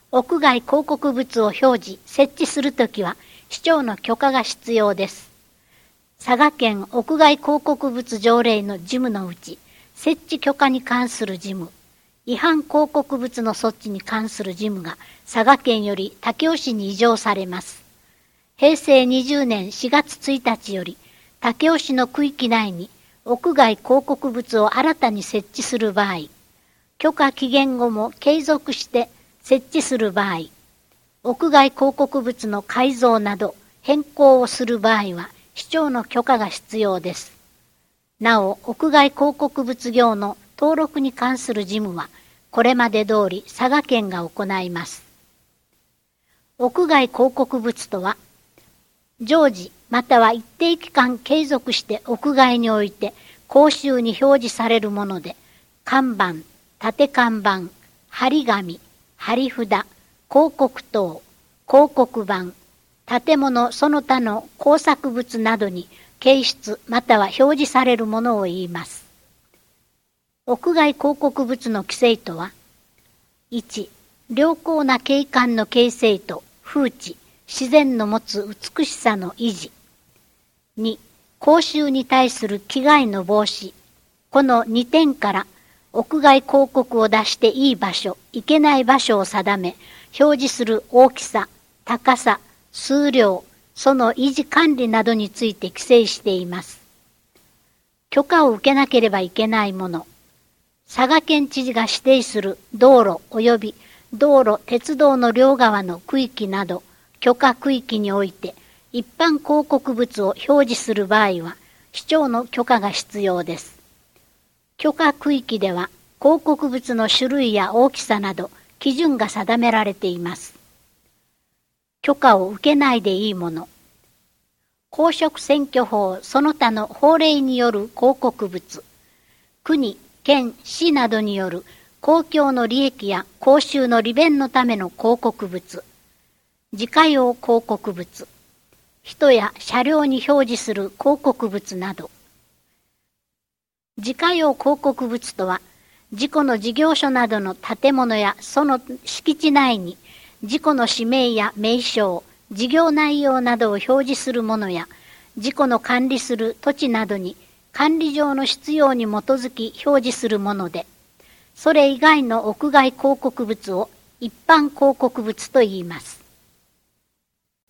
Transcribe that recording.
屋外広告物を表示、設置するときは市長の許可が必要です。佐賀県屋外広告物条例の事務のうち、設置許可に関する事務、違反広告物の措置に関する事務が佐賀県より武雄市に移譲されます。平成20年4月1日より武雄市の区域内に屋外広告物を新たに設置する場合、許可期限後も継続して設置する場合、屋外広告物の改造など変更をする場合は市長の許可が必要です。なお、屋外広告物業の登録に関する事務はこれまで通り佐賀県が行います。屋外広告物とは、常時または一定期間継続して屋外において公衆に表示されるもので、看板、立看板、張り紙、張り札、広告塔、広告板、建物その他の工作物などに掲出または表示されるものを言います。屋外広告物の規制とは、1、良好な景観の形成と風致、自然の持つ美しさの維持。2、公衆に対する危害の防止。この2点から屋外広告を出していい場所、いけない場所を定め、表示する大きさ、高さ、数量、その維持管理などについて規制しています。許可を受けなければいけないもの。佐賀県知事が指定する道路及び道路・鉄道の両側の区域など、許可区域において一般広告物を表示する場合は、市長の許可が必要です。許可区域では、広告物の種類や大きさなど、基準が定められています。許可を受けないでいいもの。公職選挙法その他の法令による広告物。国、県、市などによる公共の利益や公衆の利便のための広告物。自家用広告物。人や車両に表示する広告物など。自家用広告物とは、自己の事業所などの建物やその敷地内に自己の氏名や名称、事業内容などを表示するものや、自己の管理する土地などに管理上の必要に基づき表示するもので、それ以外の屋外広告物を一般広告物と言います。